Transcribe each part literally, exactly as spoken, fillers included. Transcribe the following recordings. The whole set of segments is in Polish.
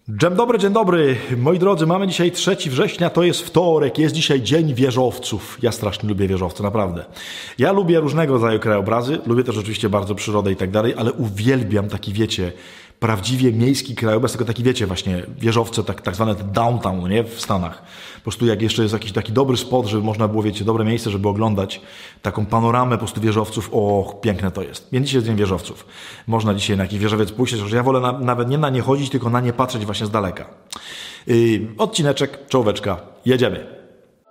Dzień dobry, dzień dobry. Moi drodzy, mamy dzisiaj trzeciego września, to jest wtorek, jest dzisiaj Dzień Wieżowców. Ja strasznie lubię wieżowce, naprawdę. Ja lubię różnego rodzaju krajobrazy, lubię też oczywiście bardzo przyrodę i tak dalej, ale uwielbiam taki, wiecie, prawdziwie miejski krajobraz, tylko taki, wiecie, właśnie wieżowce, tak, tak zwane downtown, nie, w Stanach. Po prostu jak jeszcze jest jakiś taki dobry spot, żeby można było, wiecie, dobre miejsce, żeby oglądać taką panoramę po prostu wieżowców, o, piękne to jest. Więc dzisiaj jest Dzień Wieżowców. Można dzisiaj na jakiś wieżowiec pójść, że ja wolę na, nawet nie na nie chodzić, tylko na nie patrzeć właśnie z daleka. Yy, odcineczek, czołóweczka, jedziemy.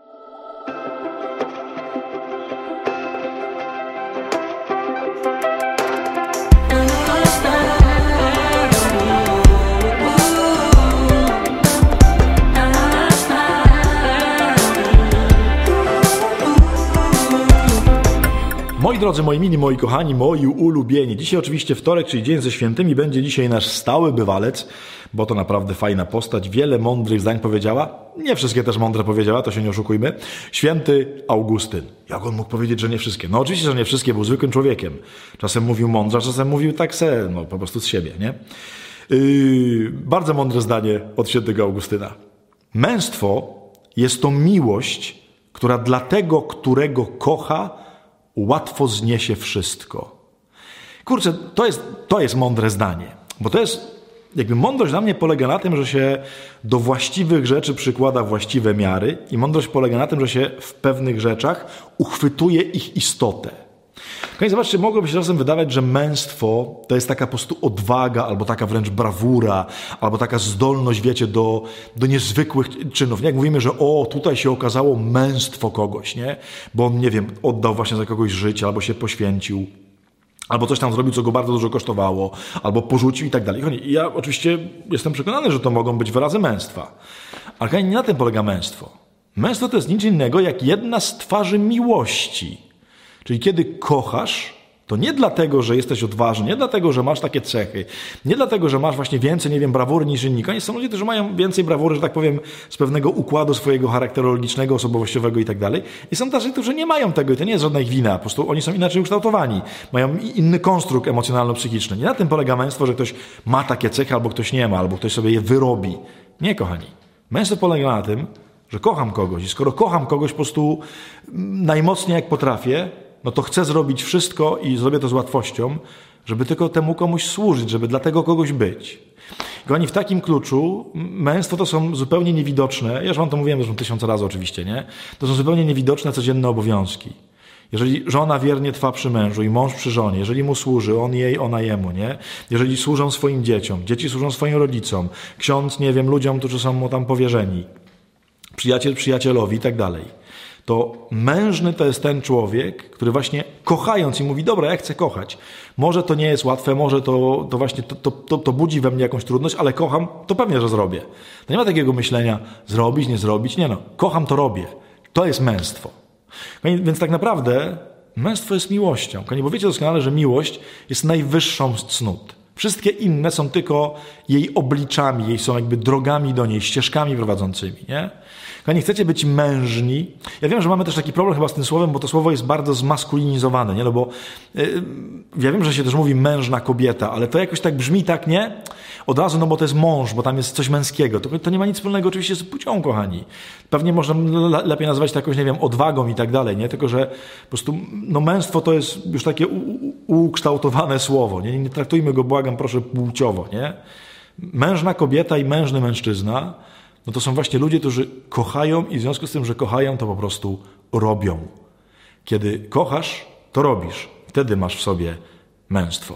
Moi drodzy, moi mili, moi kochani, moi ulubieni. Dzisiaj oczywiście wtorek, czyli dzień ze świętymi, będzie dzisiaj nasz stały bywalec, bo to naprawdę fajna postać. Wiele mądrych zdań powiedziała. Nie wszystkie też mądre powiedziała, to się nie oszukujmy. Święty Augustyn. Jak on mógł powiedzieć, że nie wszystkie? No oczywiście, że nie wszystkie, był zwykłym człowiekiem. Czasem mówił mądrze, czasem mówił tak se, no po prostu z siebie, nie? Yy, bardzo mądre zdanie od świętego Augustyna. Męstwo jest to miłość, która dla tego, którego kocha, łatwo zniesie wszystko. Kurczę, to jest, to jest mądre zdanie, bo to jest, jakby mądrość dla mnie polega na tym, że się do właściwych rzeczy przykłada właściwe miary i mądrość polega na tym, że się w pewnych rzeczach uchwytuje ich istotę. Kochani, zobaczcie, mogłoby się czasem wydawać, że męstwo to jest taka po prostu odwaga, albo taka wręcz brawura, albo taka zdolność, wiecie, do, do niezwykłych czynów. Nie? Jak mówimy, że o, tutaj się okazało męstwo kogoś, nie? Bo on, nie wiem, oddał właśnie za kogoś życie, albo się poświęcił, albo coś tam zrobił, co go bardzo dużo kosztowało, albo porzucił i tak dalej. Ja oczywiście jestem przekonany, że to mogą być wyrazy męstwa. Ale nie na tym polega męstwo. Męstwo to jest nic innego jak jedna z twarzy miłości. Czyli kiedy kochasz, to nie dlatego, że jesteś odważny, nie dlatego, że masz takie cechy, nie dlatego, że masz właśnie więcej, nie wiem, brawury niż inni. Koniec są ludzie, którzy mają więcej brawury, że tak powiem, z pewnego układu swojego charakterologicznego, osobowościowego i tak dalej. I są tacy, którzy nie mają tego i to nie jest żadna ich wina. Po prostu oni są inaczej ukształtowani. Mają inny konstrukt emocjonalno-psychiczny. Nie na tym polega męstwo, że ktoś ma takie cechy, albo ktoś nie ma, albo ktoś sobie je wyrobi. Nie, kochani. Męstwo polega na tym, że kocham kogoś i skoro kocham kogoś po prostu najmocniej jak potrafię, no to chcę zrobić wszystko i zrobię to z łatwością, żeby tylko temu komuś służyć, żeby dla tego kogoś być. Kochani, w takim kluczu męstwo to są zupełnie niewidoczne, ja już wam to mówiłem zresztą tysiące razy oczywiście, nie? To są zupełnie niewidoczne codzienne obowiązki. Jeżeli żona wiernie trwa przy mężu i mąż przy żonie, jeżeli mu służy, on jej, ona jemu, nie? Jeżeli służą swoim dzieciom, dzieci służą swoim rodzicom, ksiądz, nie wiem, ludziom, którzy są mu tam powierzeni, przyjaciel przyjacielowi i tak dalej. To mężny to jest ten człowiek, który właśnie kochając i mówi, dobra, ja chcę kochać. Może to nie jest łatwe, może to, to właśnie to, to, to, to budzi we mnie jakąś trudność, ale kocham, to pewnie, że zrobię. To nie ma takiego myślenia, zrobić, nie zrobić. Nie no, kocham, to robię. To jest męstwo. Więc tak naprawdę męstwo jest miłością. Bo wiecie doskonale, że miłość jest najwyższą z cnót. Wszystkie inne są tylko jej obliczami, jej są jakby drogami do niej, ścieżkami prowadzącymi, nie? Kochani, chcecie być mężni. Ja wiem, że mamy też taki problem chyba z tym słowem, bo to słowo jest bardzo zmaskulinizowane, nie? No bo yy, ja wiem, że się też mówi mężna kobieta, ale to jakoś tak brzmi tak, nie? Od razu, no bo to jest mąż, bo tam jest coś męskiego. To, to nie ma nic wspólnego oczywiście z płcią, kochani. Pewnie można lepiej nazywać to jakąś, nie wiem, odwagą i tak dalej, nie? Tylko, że po prostu, no męstwo to jest już takie u, u, ukształtowane słowo, nie? Nie traktujmy go, błagam, proszę, płciowo, nie? Mężna kobieta i mężny mężczyzna, no to są właśnie ludzie, którzy kochają i w związku z tym, że kochają, to po prostu robią. Kiedy kochasz, to robisz. Wtedy masz w sobie męstwo.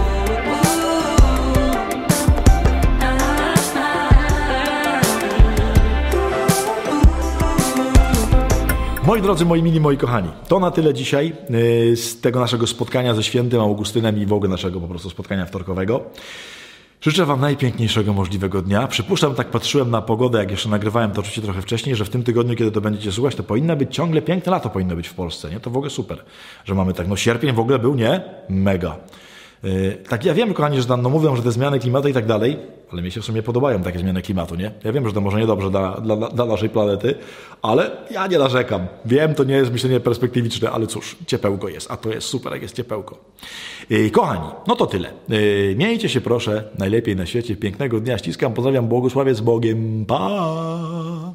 Moi drodzy, moi mili, moi kochani, to na tyle dzisiaj z tego naszego spotkania ze świętym Augustynem i w ogóle naszego po prostu spotkania wtorkowego. Życzę wam najpiękniejszego możliwego dnia. Przypuszczam, tak patrzyłem na pogodę, jak jeszcze nagrywałem to oczywiście trochę wcześniej, że w tym tygodniu, kiedy to będziecie słuchać, to powinna być ciągle piękne lato powinno być w Polsce, nie? To w ogóle super, że mamy tak. No sierpień w ogóle był, nie? Mega. Tak, ja wiem, kochani, że tam no, mówią, że te zmiany klimatu i tak dalej, ale mi się w sumie podobają takie zmiany klimatu, nie? Ja wiem, że to może niedobrze dla, dla, dla naszej planety, ale ja nie narzekam. Wiem, to nie jest myślenie perspektywiczne, ale cóż, ciepełko jest, a to jest super, jak jest ciepełko. Kochani, no to tyle. Miejcie się proszę najlepiej na świecie. Pięknego dnia, ściskam, pozdrawiam, błogosławię z Bogiem. Pa!